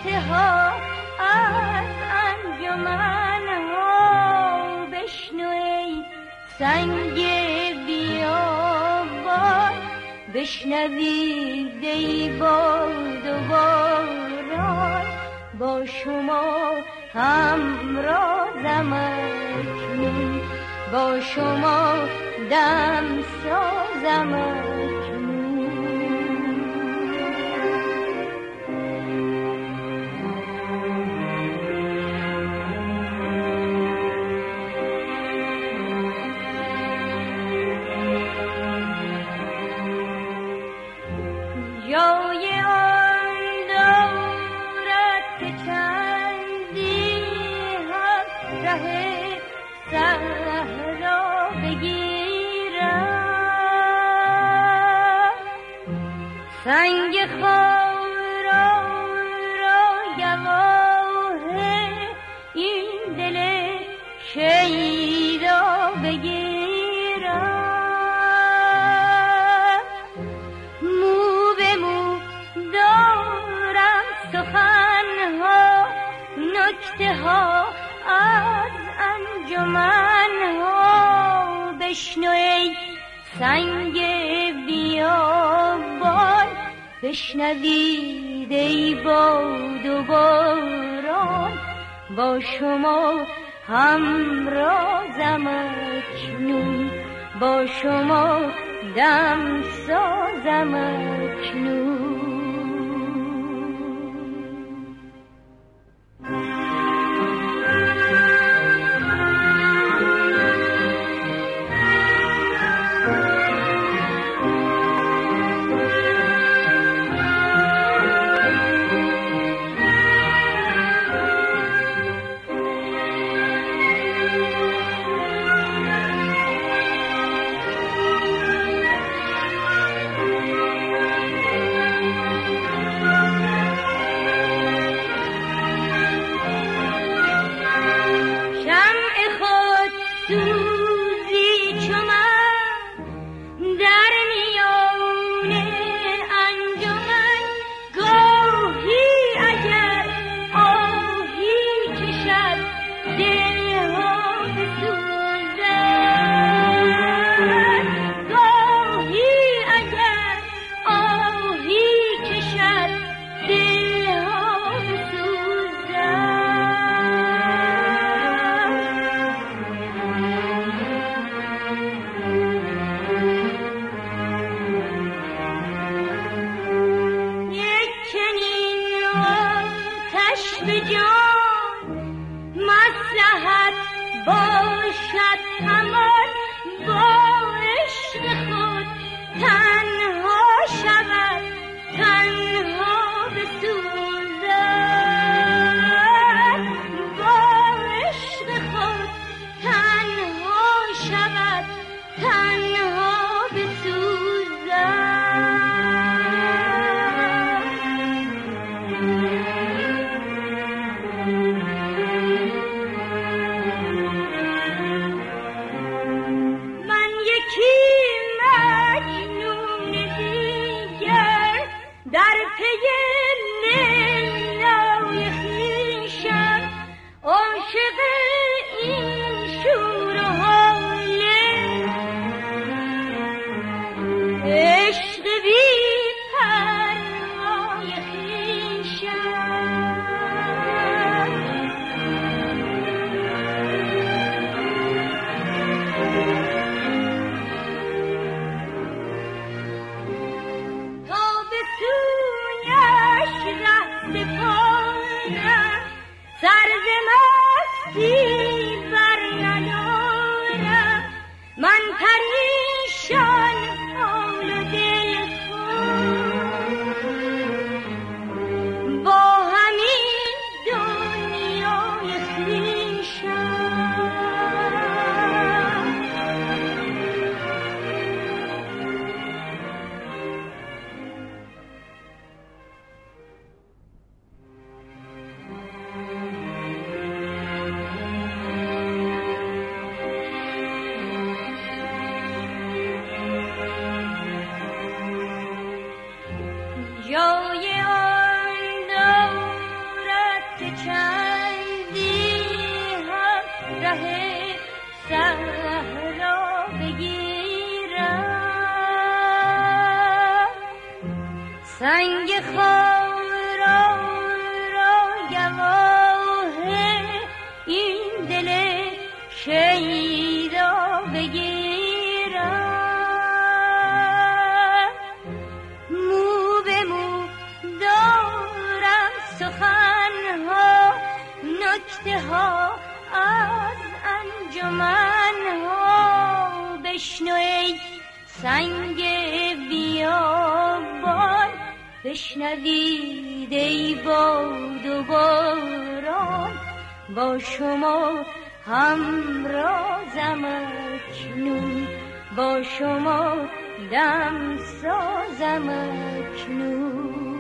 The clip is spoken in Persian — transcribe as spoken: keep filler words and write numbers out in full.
نکته ها از انجمن ها بشنو ای سنگ بیابان، بشنوید ای باد و باران، با شما همرازم اکنون، با شما دم سازم اکنون. جای آن دارد که چندی هم ره صحرا بگیرم، سنگ خارا را گواه این دل شیدا بگیرم، مو به مو دارم سخنها نکته ها از انجمن ها، بشنو ای سنگ بیابان، بشنوید ای باد و باران، با شما همرازم اکنون، با شما دم سازم اکنون. سخن ها نکته ها از انجمن ها بشنو ای سنگ بیابان بشنوید ای باد و باران با شما همرازم اکنون با شما دم سازم اکنون